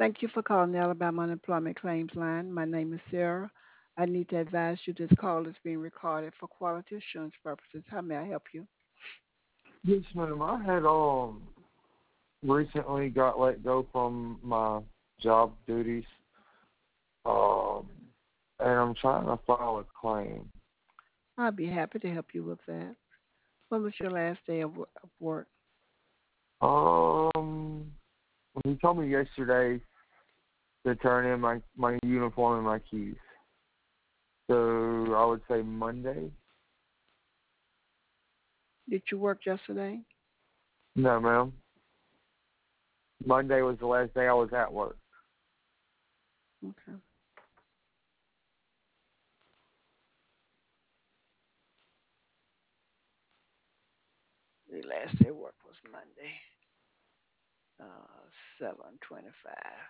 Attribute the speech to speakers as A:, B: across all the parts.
A: Thank you for calling the Alabama Unemployment Claims Line. My name is Sarah. I need to advise you this call is being recorded for quality assurance purposes. How may I help you?
B: Yes, ma'am. I had recently got let go from my job duties, um, and I'm trying to file a claim.
A: I'll be happy to help you with that. When was your last day of work?
B: Um, he told me yesterday to turn in my uniform and my keys. So I would say Monday.
A: Did you work yesterday?
B: No, ma'am. Monday was the last day I was at work.
A: Okay. The last day of work was Monday, 7/25.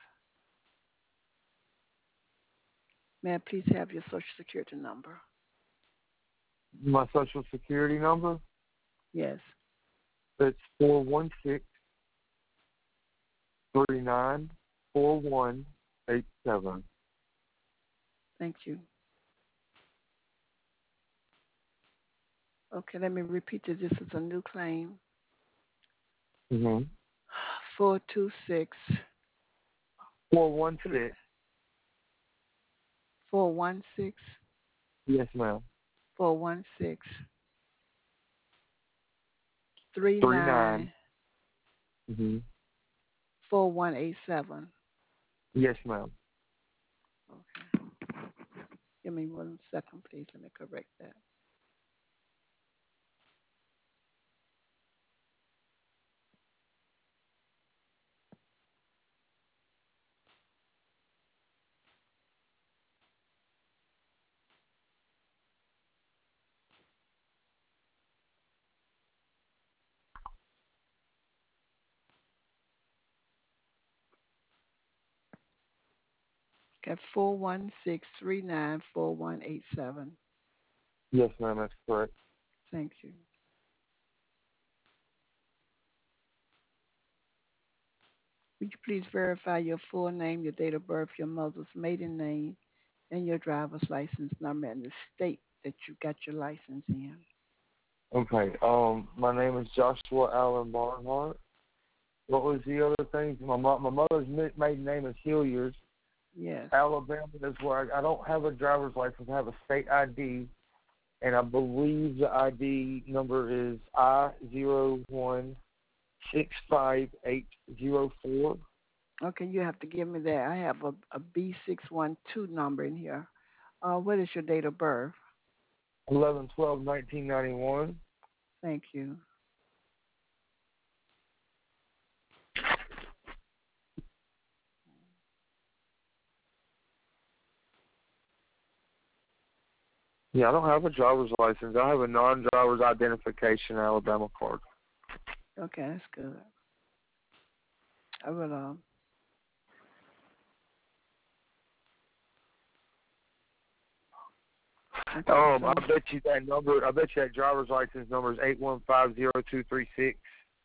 A: May I please have your social security number?
B: My social security number,
A: Yes.
B: it's 416-394187.
A: Thank you. Okay, let me repeat this. This is a new claim.
B: Mm-hmm.
A: 426
B: 416.
A: 416
B: Yes, ma'am.
A: 416
B: 39.
A: 39
B: Mm-hmm.
A: 4187.
B: Yes, ma'am.
A: Okay. Give me 1 second, please. Let me correct that. Got 416 39 4187.
B: Yes, ma'am. That's correct.
A: Thank you. Would you please verify your full name, your date of birth, your mother's maiden name, and your driver's license number and the state that you got your license in?
B: Okay. My name is Joshua Allen Barnhart. What was the other thing? My mother's maiden name is Hilliard.
A: Yes.
B: Alabama is where I don't have a driver's license. I have a state ID, and I believe the ID number is I01658804.
A: Okay, you have to give me that. I have a B612 number in here. What is your date of birth?
B: 11/12/1991.
A: Thank you.
B: Yeah, I don't have a driver's license. I have a non-driver's identification Alabama card.
A: Okay, that's good. I will. Okay,
B: I
A: so
B: bet you that number. I bet you that driver's license number is 8150236.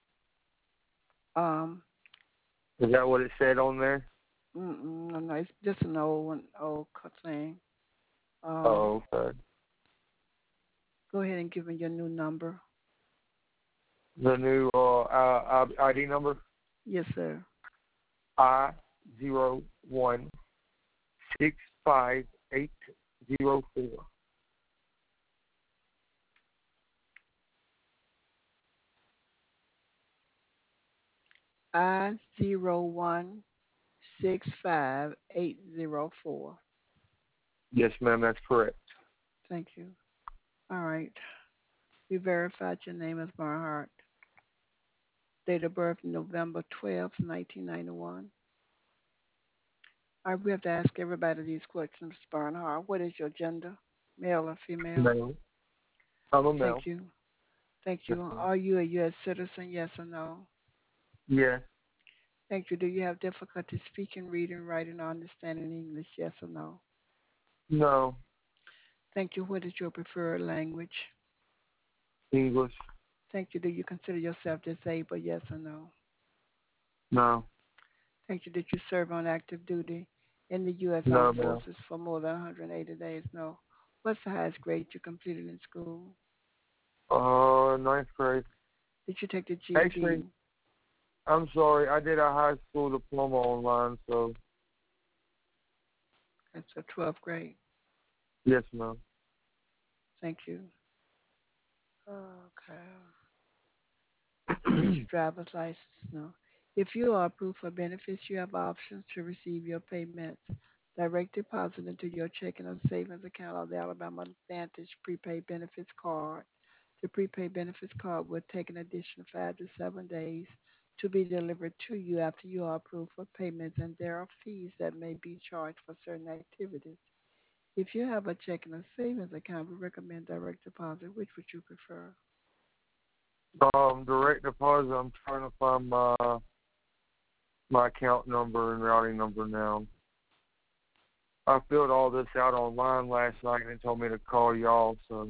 A: um,
B: Is that what it said on there?
A: no, it's just an old one, old thing.
B: Oh, okay.
A: Go ahead and give me your new number.
B: The new ID number
A: Yes, sir.
B: I01658804.
A: I01658804.
B: Yes, ma'am. That's correct.
A: Thank you. All right. We verified your name as Barnhart. Date of birth November 12th, 1991. All right, we have to ask everybody these questions, Barnhart. What is your gender? Male or female?
B: Male. I'm a
A: Thank
B: male.
A: you. Thank
B: Yes,
A: you.
B: ma'am.
A: Are you a U.S. citizen? Yes or no?
B: Yes.
A: Thank you. Do you have difficulty speaking, reading, writing, or understanding English? Yes or no?
B: No.
A: Thank you. What is your preferred language?
B: English.
A: Thank you. Do you consider yourself disabled? Yes or no?
B: No.
A: Thank you. Did you serve on active duty in the U.S. Armed
B: No, ma'am.
A: Forces for more than 180 days? No. What's the highest grade you completed in school?
B: Ninth grade.
A: Did you take the
B: Actually,
A: GED?
B: I'm sorry. I did a high school diploma online, so
A: That's a 12th grade.
B: yes, ma'am.
A: Thank you. Okay. Get your driver's license. No. If you are approved for benefits, you have options to receive your payments direct deposit into your checking or savings account or the Alabama Advantage prepaid benefits card. The prepaid benefits card will take an additional 5 to 7 days to be delivered to you after you are approved for payments, and there are fees that may be charged for certain activities. If you have a checking or savings account, we recommend direct deposit. Which would you prefer?
B: Direct deposit. I'm trying to find my account number and routing number now. I filled all this out online last night and it told me to call y'all. So,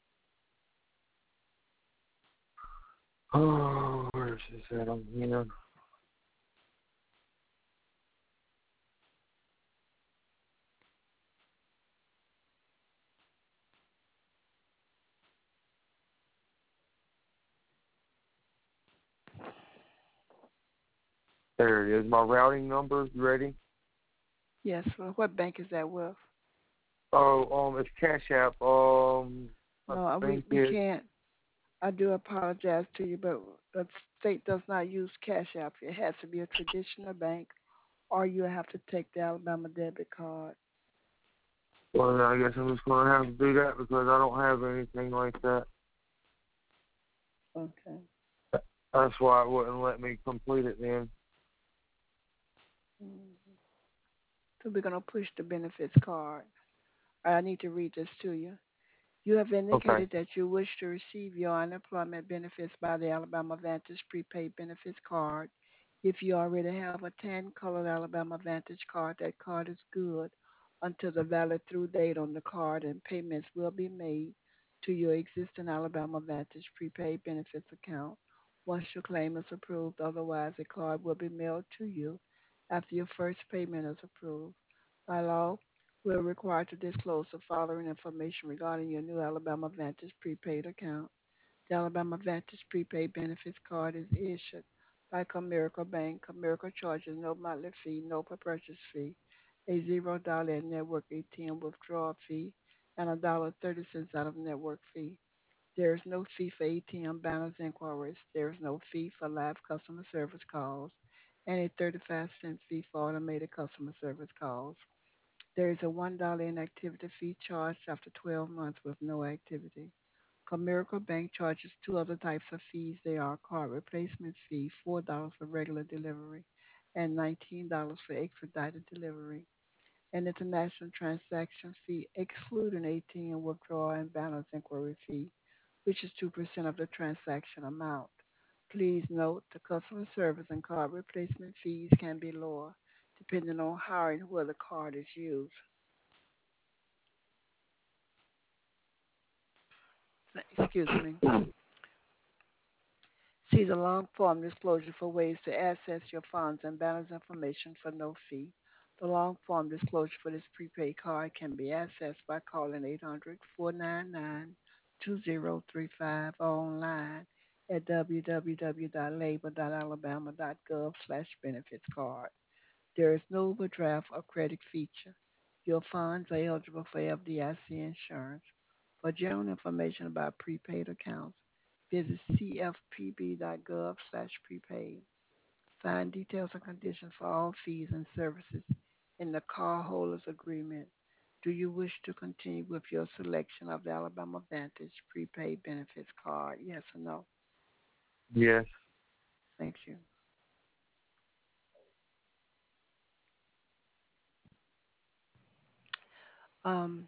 B: oh, where's this at on here? There it is. My routing number. You ready?
A: Yes. Well, what bank is that with?
B: Oh, it's Cash App. I
A: No, we,
B: think
A: we
B: it's
A: can't. I do apologize to you, but the state does not use Cash App. It has to be a traditional bank, or you have to take the Alabama debit card.
B: well, I guess I'm just gonna have to do that because I don't have anything like that.
A: Okay.
B: That's why it wouldn't let me complete it then.
A: Mhm. So we're going to push the benefits card. I need to read this to you. You have
B: Okay.
A: indicated that you wish to receive your unemployment benefits by the Alabama Vantage prepaid benefits card. If you already have a tan colored Alabama Vantage card, that card is good until the valid through date on the card, and payments will be made to your existing Alabama Vantage prepaid benefits account once your claim is approved. Otherwise, a card will be mailed to you after your first payment is approved. By law, we are required to disclose the following information regarding your new Alabama Vantage prepaid account. The Alabama Vantage prepaid benefits card is issued by Comerica Bank. Comerica charges no monthly fee, no per purchase fee, a $0 network ATM withdrawal fee, and $1.30 out of network fee. There is no fee for ATM balance inquiries. There is no fee for live customer service calls, and a 35-cent fee for automated customer service calls. There is a $1 inactivity fee charged after 12 months with no activity. Comerica Bank charges two other types of fees. They are card replacement fee, $4 for regular delivery, and $19 for expedited delivery. An international transaction fee, excluding ATM withdrawal and balance inquiry fee, which is 2% of the transaction amount. Please note the customer service and card replacement fees can be lower depending on how and where the card is used. Excuse me. See the long form disclosure for ways to access your funds and balance information for no fee. The long form disclosure for this prepaid card can be accessed by calling 800-499-2035 or online at www.labor.alabama.gov/benefits card. There is no overdraft or credit feature. Your funds are eligible for FDIC insurance. For general information about prepaid accounts, visit cfpb.gov/prepaid. Find details and conditions for all fees and services in the cardholder's agreement. Do you wish to continue with your selection of the Alabama Vantage prepaid benefits card? Yes or no?
B: Yes.
A: Thank you. Um,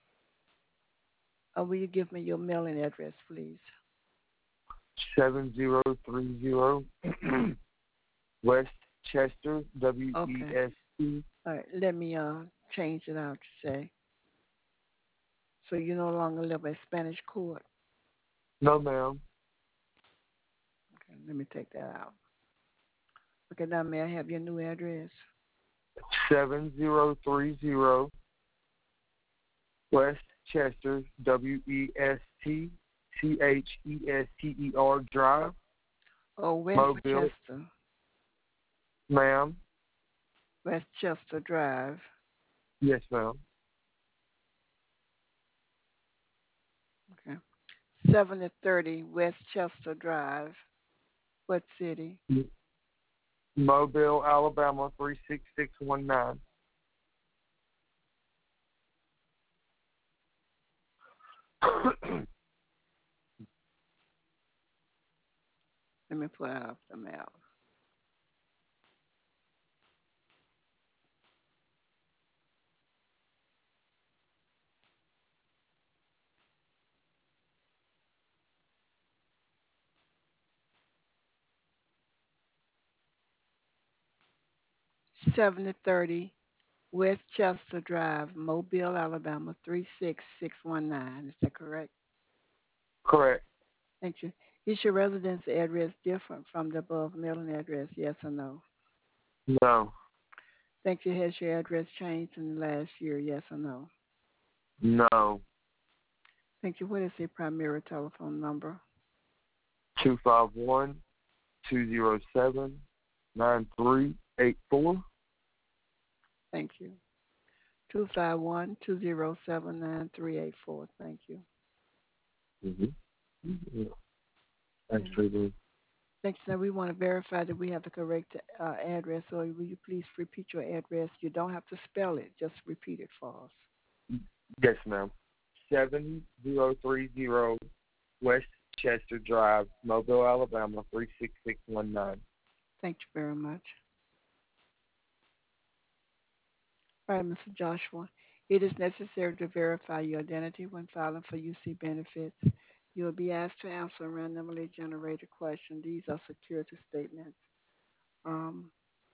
A: will you give me your mailing address, please?
B: 7030 West Chester,
A: Okay.
B: WEST.
A: All right. Let me change it out to say so you no longer live at Spanish Court.
B: No, ma'am.
A: Okay. Let me take that out. Okay, now may I have your new address?
B: 7030 West Chester, Westchester Drive,
A: Oh,
B: Mobile.
A: Westchester.
B: Ma'am.
A: Westchester Drive.
B: Yes, ma'am.
A: Okay. 7030 Westchester Drive. What city?
B: Mobile, Alabama 36619.
A: Let me pull out the map. 7030 Westchester Drive, Mobile, Alabama 36619. Is that correct?
B: Correct.
A: Thank you. Is your residence address different from the above mailing address? Yes or no?
B: No.
A: Thank you. Has your address changed in the last year? Yes or no?
B: No.
A: Thank you. What is your primary telephone number?
B: 251-207-9384.
A: Thank you. 251-207-9384. Thank you.
B: Mm-hmm. Thanks,
A: Okay.
B: Trevor.
A: Thanks. Now we want to verify that we have the correct address. So will you please repeat your address? You don't have to spell it. Just repeat it for us.
B: Yes, ma'am. 7030 West Chester Drive, Mobile, Alabama 36619.
A: Thank you very much. All right, Mr. Joshua. It is necessary to verify your identity when filing for UC benefits. You will be asked to answer a randomly generated question. These are security statements. Um,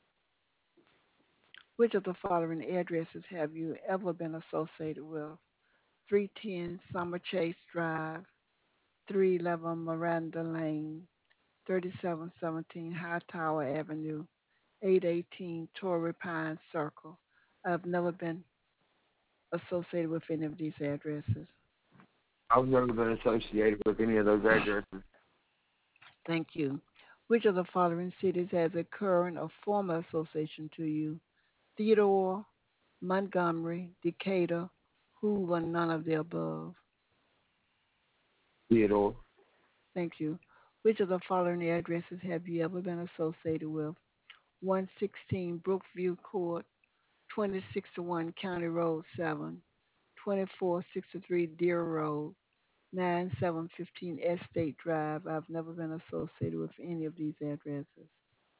A: which of the following addresses have you ever been associated with? 310 Summer Chase Drive, 311 Miranda Lane, 3717 Hightower Avenue, 818 Torrey Pine Circle. I've never been associated with any of these addresses.
B: I've never been associated with any of those addresses.
A: Thank you. Which of the following cities has a current or former association to you? Theodore, Montgomery, Decatur, Hoover, none of the above.
B: Theodore.
A: Thank you. Which of the following addresses have you ever been associated with? 116 Brookview Court, 2061 County Road 7, 2463 Deer Road, 9715 Estate Drive. I've never been associated with any of these addresses.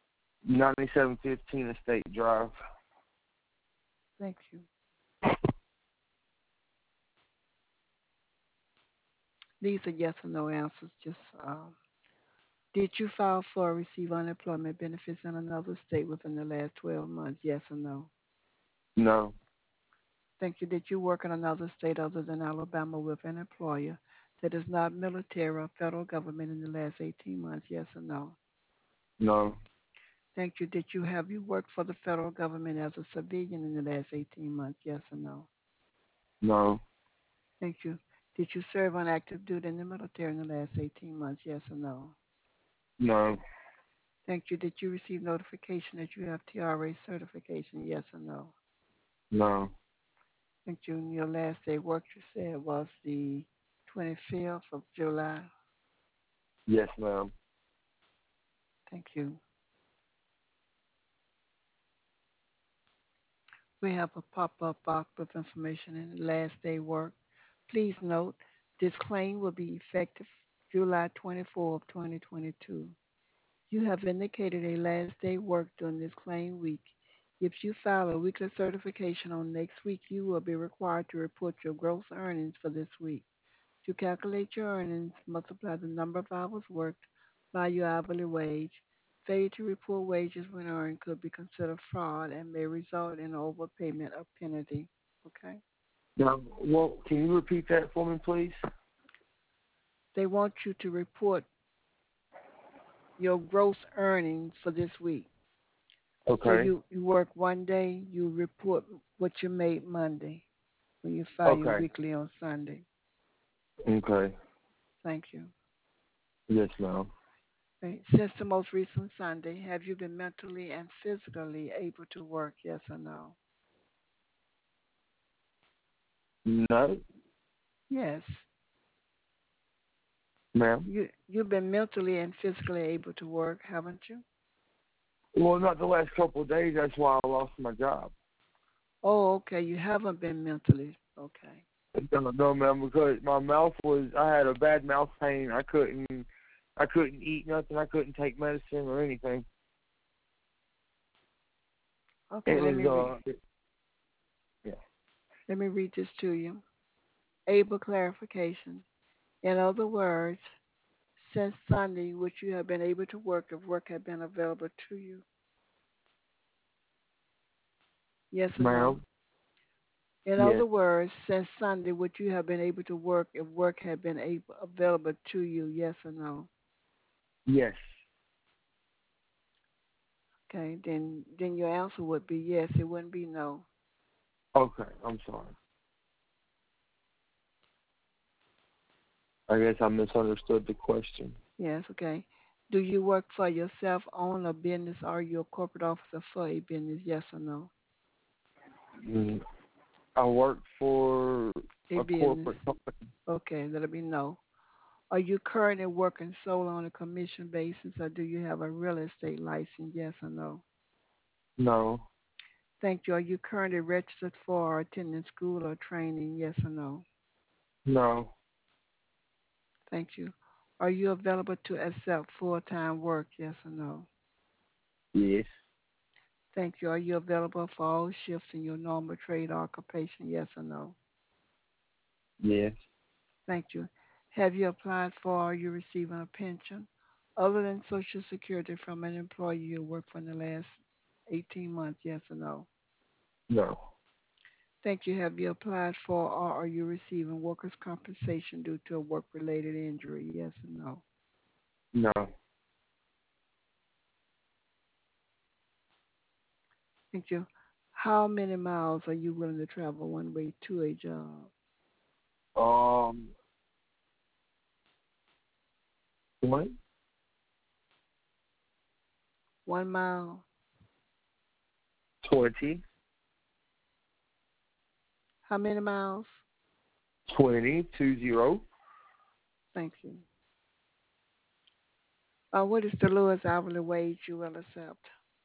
B: 9715 Estate Drive.
A: Thank you. These are yes or no answers. Just did you file for or receive unemployment benefits in another state within the last 12 months? Yes or no?
B: No.
A: Thank you. Did you work in another state other than Alabama with an employer that is not military or federal government in the last 18 months? Yes or no?
B: No.
A: Thank you. Did you worked for the federal government as a civilian in the last 18 months? Yes or no?
B: No.
A: Thank you. Did you serve on active duty in the military in the last 18 months? Yes or no?
B: No.
A: Thank you. Did you receive notification that you have TRA certification? Yes or no?
B: No.
A: Thank you. And your last day work you said was the 25th of July.
B: Yes, ma'am.
A: Thank you. We have a pop-up box with information in last day work. Please note, this claim will be effective July 24th, 2022. You have indicated a last day work during this claim week. If you file a weekly certification on next week, you will be required to report your gross earnings for this week. To calculate your earnings, multiply the number of hours worked by your hourly wage. Failure to report wages when earned could be considered fraud and may result in overpayment or penalty. Okay?
B: Now, well, can you repeat that for me, please?
A: They want you to report your gross earnings for this week. So
B: Okay.
A: you work one day, you report what you made Monday when you file your
B: Okay.
A: weekly on Sunday.
B: Okay.
A: Thank you.
B: Yes, ma'am.
A: Okay. Since the most recent Sunday, have you been mentally and physically able to work? Yes or no?
B: No,
A: Yes.
B: ma'am.
A: You've been mentally and physically able to work, haven't you?
B: Well, not the last couple of days. That's why I lost my job.
A: Oh, okay. You haven't been mentally. Okay.
B: No, no, ma'am, because my mouth was. I had a bad mouth pain. I couldn't eat nothing. I couldn't take medicine or anything.
A: Okay.
B: It was. Yeah,
A: Let me read this to you. Able clarification. In other words, since Sunday, which you have been able to work, if work had been available to you. Yes or no?
B: ma'am.
A: In
B: Yes,
A: other words, since Sunday, would you have been able to work if work had been available to you? Yes or no?
B: yes.
A: Okay, then your answer would be yes. It wouldn't be no.
B: Okay, I'm sorry. I guess I misunderstood the question.
A: Yes, okay. Do you work for yourself, own a business, or are you a corporate officer for a business? Yes or no?
B: Mm, I work for
A: A
B: a
A: business.
B: corporate company.
A: Okay, that'll be no. Are you currently working solo on a commission basis, or do you have a real estate license? Yes or no?
B: No,
A: Thank you. Are you currently registered for or attending school or training? Yes or no?
B: no,
A: Thank you. Are you available to accept full-time work? Yes or no?
B: yes,
A: Thank you. Are you available for all shifts in your normal trade occupation? Yes or no?
B: yes,
A: Thank you. Have you applied for or are you receiving a pension other than Social Security from an employer you worked for in the last 18 months? Yes or no?
B: no,
A: Thank you. Have you applied for or are you receiving workers' compensation due to a work-related injury? Yes or no?
B: no.
A: Thank you. How many miles are you willing to travel one way to a job?
B: Um, 20,
A: 1 mile.
B: 20,
A: How many miles?
B: 20, 20.
A: Thank you. What is the lowest hourly wage you will accept?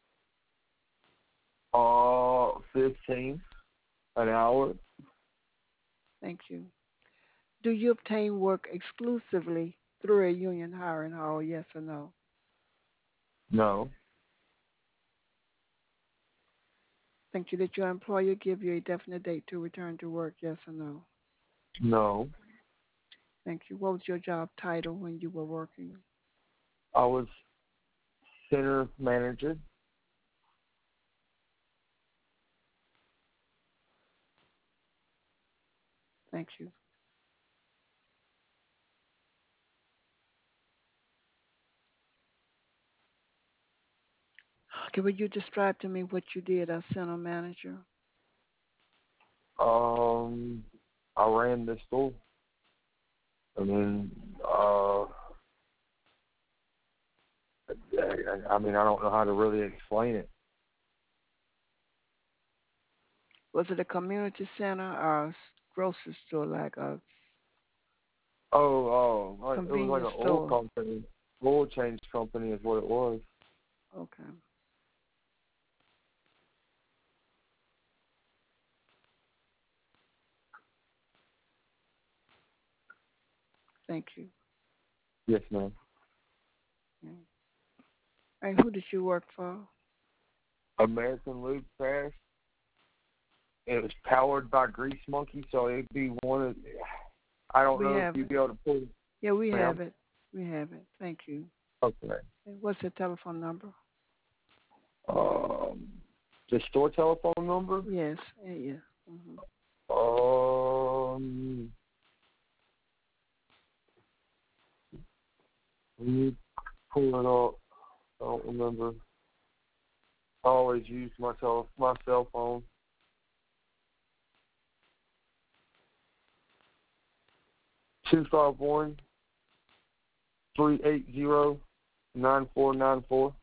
B: 15 an hour.
A: Thank you. Do you obtain work exclusively through a union hiring hall? Yes or no?
B: No,
A: Thank you. Did your employer give you a definite date to return to work? Yes or no?
B: no.
A: Thank you. What was your job title when you were working?
B: I was center manager.
A: Thank you. Okay, will you describe to me what you did as center manager?
B: Um, I ran the store. I mean, I mean, I don't know how to really explain it.
A: Was it a community center or a grocery store like a
B: It was like
A: convenience
B: an oil
A: store?
B: company, oil change company is what it was.
A: Okay. Thank you.
B: Yes, ma'am.
A: Yeah. And who did you work for?
B: American Lube Fast. It was powered by Grease Monkey, so it'd be one of. I don't
A: We
B: know if
A: have
B: you'd
A: it.
B: be able to pull,
A: Yeah, we
B: ma'am.
A: have it. We have it. Thank you.
B: Okay.
A: And what's the telephone number?
B: Um, the store telephone number.
A: Yes. Yeah. Hmm.
B: Um, let me pull it up. I don't remember. I always use my cell phone. 251-380-9494.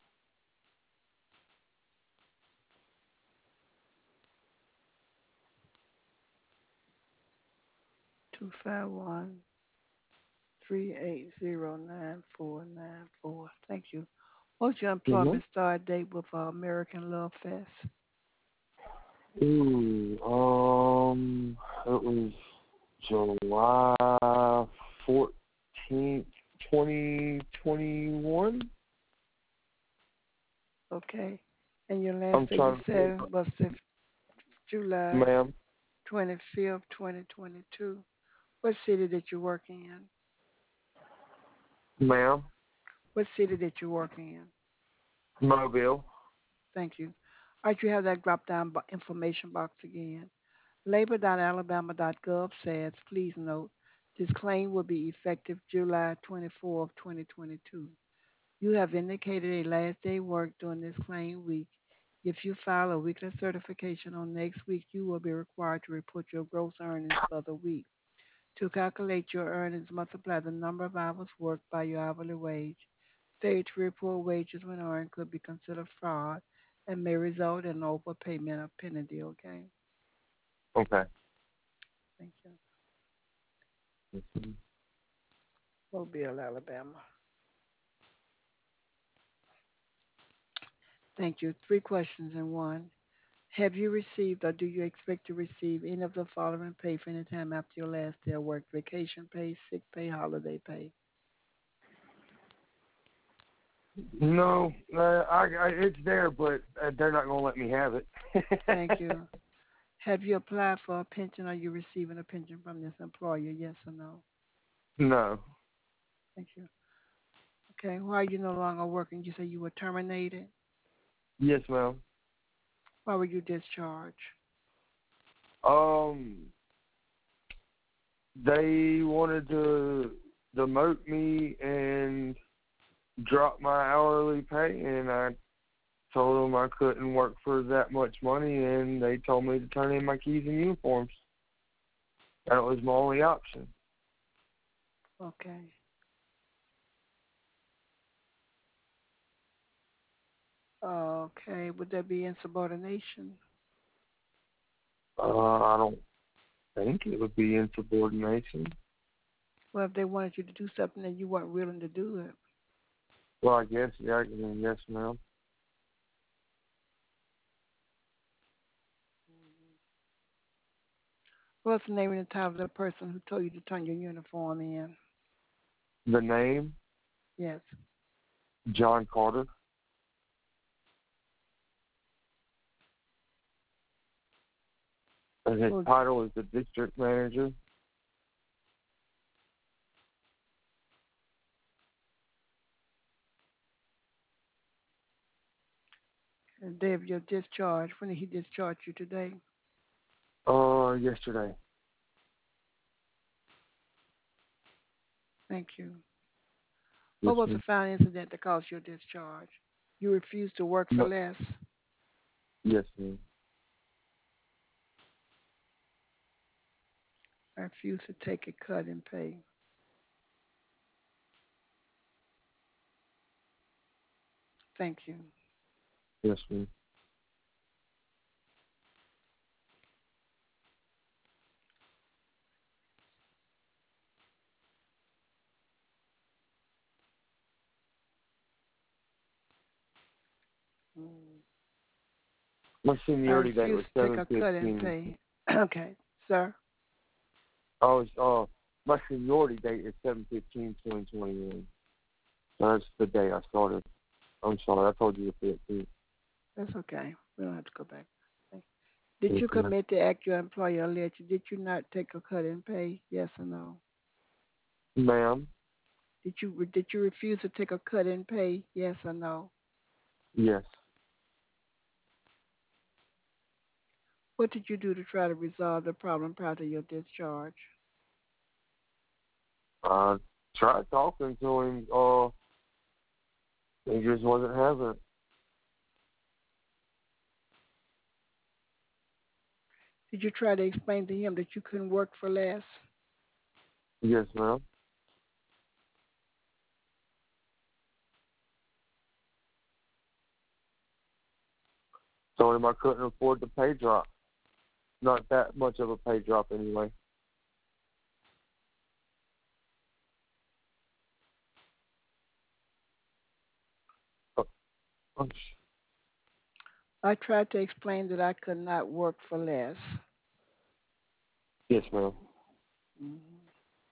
A: 251-380-9494. Thank you. What's your
B: Mm-hmm.
A: employment start date with American Love Fest?
B: It was July 14th, 2021.
A: Okay. And your last
B: I'm
A: day you
B: trying to,
A: said was the July
B: ma'am,
A: 25th, 2022. What city did you work in?
B: ma'am,
A: What city did you work in?
B: Mobile.
A: Thank you. All right, you have that drop down information box again. Labor.alabama.gov says, please note, this claim will be effective July 24th, 2022. You have indicated a last day work during this claim week. If you file a weekly certification on next week, you will be required to report your gross earnings for the week. To calculate your earnings, multiply the number of hours worked by your hourly wage. Failure to report wages when earned could be considered fraud and may result in overpayment or penalty, okay?
B: Okay.
A: Thank you.
B: Mhm.
A: Mobile, Alabama. Thank you. Three questions in one. Have you received or do you expect to receive any of the following pay for any time after your last day of work? Vacation pay, sick pay, holiday pay.
B: No, it's there, but they're not gonna let me have it.
A: Thank you. Have you applied for a pension? Are you receiving a pension from this employer? Yes or no?
B: No.
A: Thank you. Okay. Why are you no longer working? You say you were terminated.
B: Yes, ma'am.
A: Why were you discharged?
B: Um, they wanted to demote me and drop my hourly pay, and I told them I couldn't work for that much money, and they told me to turn in my keys and uniforms. That was my only option.
A: Okay. Okay. Would there be insubordination?
B: I don't think it would be insubordination.
A: Well, if they wanted you to do something and you weren't willing to do it.
B: Well, I guess, yeah, yes, ma'am.
A: What's the name and the title of the person who told you to turn your uniform in?
B: The name,
A: Yes.
B: John Carter, and his
A: Well,
B: title is the district manager.
A: the day of your discharge. When did he discharge you today?
B: Yesterday.
A: Thank you.
B: Yes,
A: What was the
B: ma'am.
A: final incident that caused your discharge? You refused to work for
B: No,
A: less.
B: yes, ma'am.
A: I refused to take a cut in pay. Thank you.
B: Yes, ma'am.
A: Mm.
B: My
A: I
B: seniority date
A: refuse
B: was
A: to take
B: seven
A: a cut in
B: fifteen.
A: pay. Okay, sir.
B: I was my seniority date is 7/15/2021. So that's the day I started. I'm sorry, I told you the 15th.
A: That's okay. We don't have to go back. Okay. Did
B: Yes,
A: you
B: ma'am.
A: commit to act your employer alleged? Did you not take a cut in pay? Yes or no?
B: Ma'am,
A: Did you refuse to take a cut in pay? Yes or no?
B: yes.
A: What did you do to try to resolve the problem prior to your discharge?
B: I tried talking to him. He just wasn't having it.
A: Did you try to explain to him that you couldn't work for less?
B: Yes, ma'am. Told him I couldn't afford the pay drop. Not that much of a pay drop anyway. Oh, oh,
A: I tried to explain that I could not work for less.
B: yes, ma'am.
A: Mhm.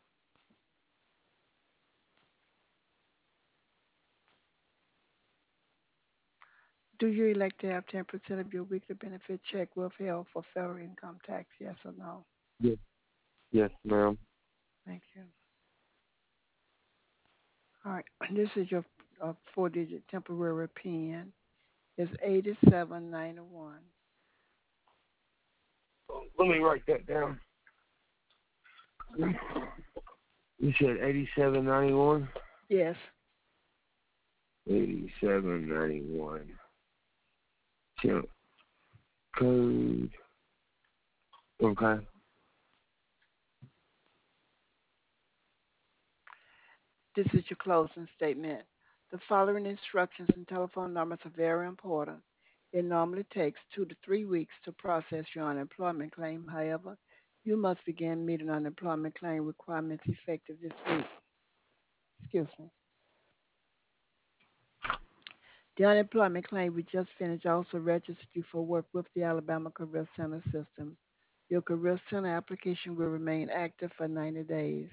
A: Do you elect to have 10% of your weekly benefit check withheld for federal income tax? Yes or no?
B: Yes, yes, ma'am.
A: Thank you. All right. This is your four-digit temporary PIN. It's 8791.
B: Let me write that down. You said 8791?
A: Yes.
B: 8791. Temp code. Okay.
A: This is your closing statement. The following instructions and telephone numbers are very important. It normally takes 2 to 3 weeks to process your unemployment claim. However, you must begin meeting unemployment claim requirements effective this week. Excuse me. The unemployment claim we just finished also registered you for work with the Alabama Career Center system. Your Career Center application will remain active for 90 days.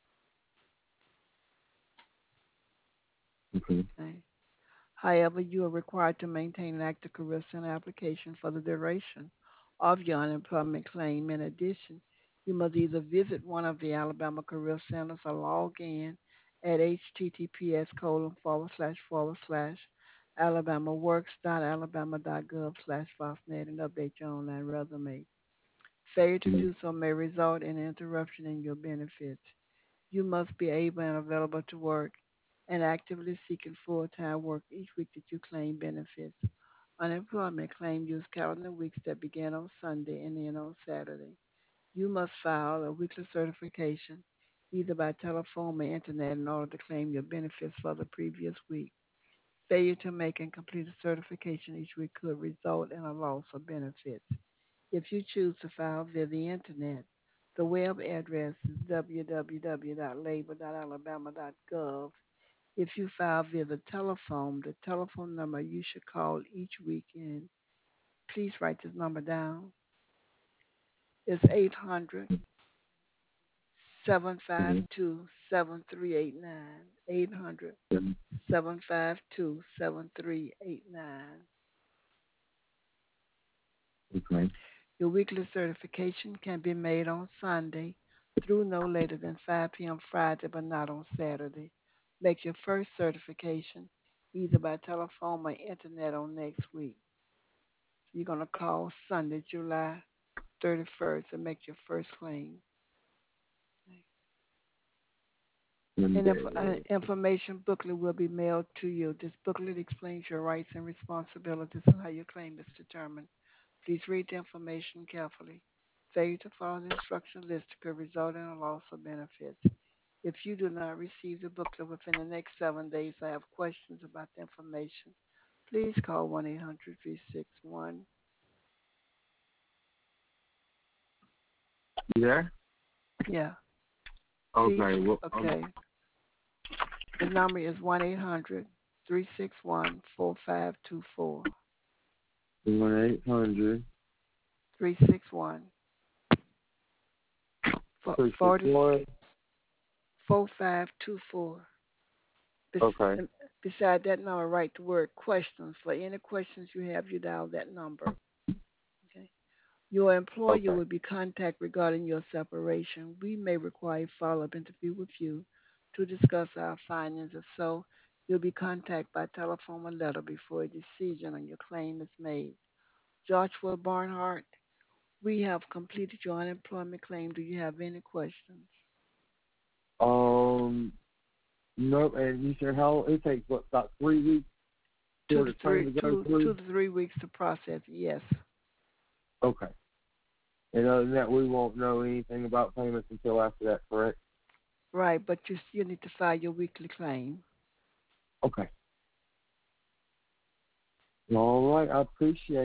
B: Okay.
A: Okay. However, you are required to maintain an active Career Center application for the duration of your unemployment claim. In addition, you must either visit one of the Alabama Career Centers or log in at https://alabamaworks.alabama.gov alabamaworks.alabama.gov/FOSNet and update your online resume. Failure to do so may result in an interruption in your benefits. You must be able and available to work and actively seeking full-time work each week that you claim benefits. Unemployment claim use calendar weeks that begin on Sunday and end on Saturday. You must file a weekly certification either by telephone or internet in order to claim your benefits for the previous week. Failure to make and complete a certification each week could result in a loss of benefits. If you choose to file via the internet, the web address is www.labor.alabama.gov. If you file via the telephone number you should call each weekend, please write this number down. It's 800 752 7389. 800 752 7389.
B: Okay.
A: Your weekly certification can be made on Sunday through no later than 5 p.m. Friday, but not on Saturday. Make your first certification either by telephone or internet on next week. You're going to call Sunday, July 31st, and make your first claim. An information booklet will be mailed to you. This booklet explains your rights and responsibilities and how your claim is determined. Please read the information carefully. Failure to follow the instructions listed could result in a loss of benefits. If you do not receive the booklet within the next 7 days or have questions about the information, please call 1-800-361.
B: You there?
A: Yeah, please.
B: Okay. Well,
A: Okay. The number is 1-800-361-4524.
B: 1-800
A: 361
B: 361.
A: 4524.
B: Okay.
A: Beside that number, write the word questions. For any questions you have, you dial that number. Okay. Your employer
B: Okay.
A: will be contacted regarding your separation. We may require a follow-up interview with you to discuss our findings. If so, you'll be contacted by telephone or letter before a decision on your claim is made. Joshua Barnhart, we have completed your unemployment claim. Do you have any questions?
B: Um. Nope. And you said how it takes what about 3 weeks
A: Two
B: for
A: to
B: the claim
A: three,
B: to go
A: two,
B: through?
A: 2 to 3 weeks to process. Yes.
B: Okay. And other than that, we won't know anything about payments until after that, correct?
A: Right, but you still need to file your weekly claim.
B: Okay. All right. I appreciate